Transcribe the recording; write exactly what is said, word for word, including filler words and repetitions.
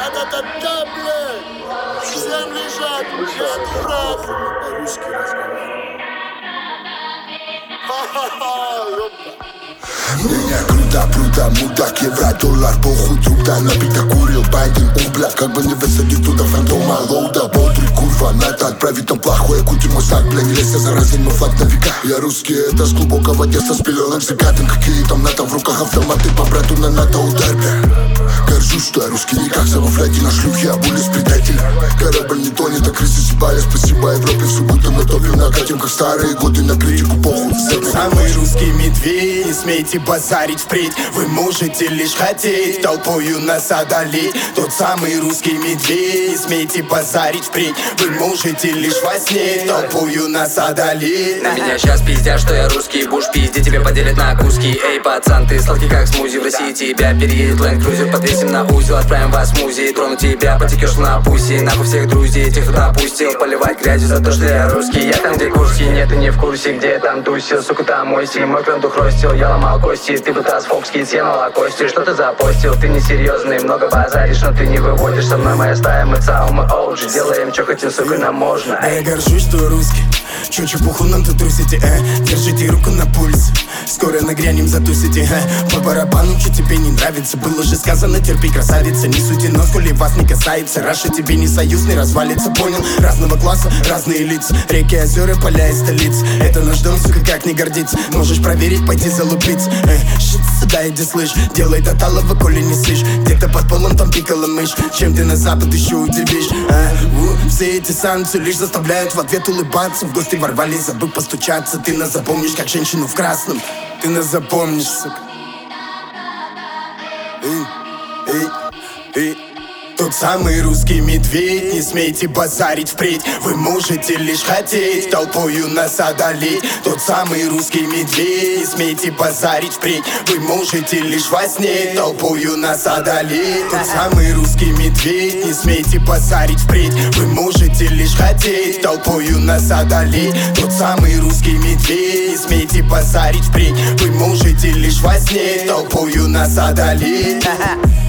Да-да-да-да, блядь! Всем лежать, я дурак! По-русски разговариваю. Ха-ха-ха, ёпта! Меня круто, круто, мудак, евро, доллар, похуй, труда. Набито курил, байден, убля. Как бы не высадить туда фантома, лоуда. Бодрый, курва, надо отправить там плохое. Кути мой знак, бля, не лезь, заразен мой флаг на века. Я русский, это с глубокого детства, с пеленок загаден. Какие там НАТО, в руках автоматы, по брату на НАТО удар, бля. Горжусь, что я русский, не как замуфляйте на шлюхе, а более с предателем. Корабль не тонет, а крысы съебали. Спасибо Европе, все будто на топе. Накатим, как старые годы, на критику похуй. Самый русский медведь, не смейте базарить впредь. Вы можете лишь хотеть толпою нас одолеть. Тот самый русский медведь, не смейте базарить впредь. Вы можете лишь во сне толпою нас одолеть. На меня сейчас пиздят, что я русский буш, пизди тебе поделят на куски. Эй, пацан, ты сладкий как смузи. В России тебя переедет Land Cruiser, подвесим на узел, отправим вас в музей. Трону тебя, потекешь на пуси. Нахуй всех друзей, тех, кто допустил поливать грязью за то, что я русский. Я там, где Курский, нет, ты не в курсе, где я там тусил. Сука, там мой стиль, мой клан дух ростил. Я ломал кости, ты бы таз фокски, съела кости. Что ты запостил, ты несерьезный, много базаришь, но ты не выводишь. Со мной моя стая, мы цау, мы оуджи. Делаем, что хотим, сука, нам можно. А я горжусь, что русский. Чё чепуху нам тут трусите, э? Держите руку на пульс. Скоро нагрянем, затусите, э? По барабану, что тебе не нравится. Было же сказано, терпи, красавица. Не сутено, коли вас не касается. Раша тебе не союзный, развалится, понял? Разного класса, разные лица. Реки, озера, поля и столицы. Это наш дом, сука, как не гордиться. Можешь проверить, пойти залупиться, э? Шит сюда, иди слышь. Делай до талого, коли не слышь. Где-то под полом там пикала мышь. Чем ты на запад еще удивишь, э? У, все эти санкции лишь заставляют в ответ улыбаться. В гости ворвались, забыв постучаться. Ты нас запомнишь, как женщину в красном. Ты нас запомнишь, сука. Эй, эй, эй. Тот самый русский медведь, не смейте базарить впредь. Вы можете лишь хотеть толпою нас одолеть. Тот самый русский медведь, не смейте базарить впредь. Вы можете лишь во сне толпою нас одолеть. Тот самый русский медведь, не смейте базарить впредь. Вы можете лишь хотеть толпою нас одолеть. Тот самый русский медведь, не смейте базарить впредь. Вы можете лишь во сне толпою нас одолеть.